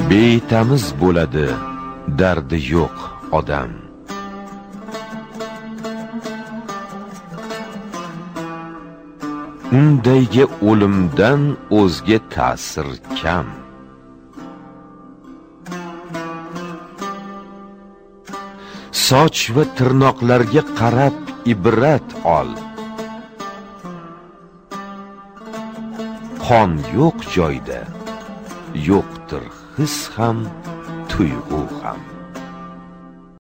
betamiz bo'ladi dardi yo'q odam. Undayga o'limdan o'zga ta'sir kam. Soch va tirnoqlarga qarab ibrat ol. Qon yo'q joyda yo'qdir his ham, tuyg'u ham.